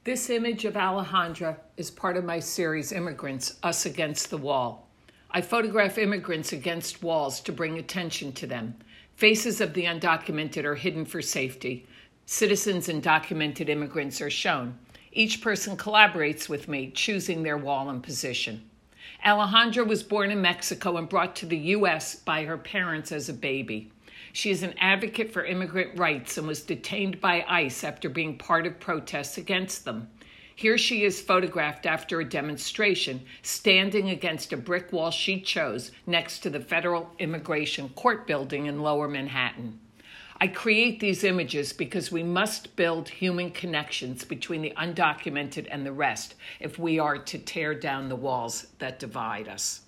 This image of Alejandra is part of my series, Immigrants, Us Against the Wall. I photograph immigrants against walls to bring attention to them. Faces of the undocumented are hidden for safety. Citizens and documented immigrants are shown. Each person collaborates with me, choosing their wall and position. Alejandra was born in Mexico and brought to the U.S. by her parents as a baby. She is an advocate for immigrant rights and was detained by ICE after being part of protests against them. Here she is photographed after a demonstration, standing against a brick wall she chose next to the Federal Immigration Court building in Lower Manhattan. I create these images because we must build human connections between the undocumented and the rest if we are to tear down the walls that divide us.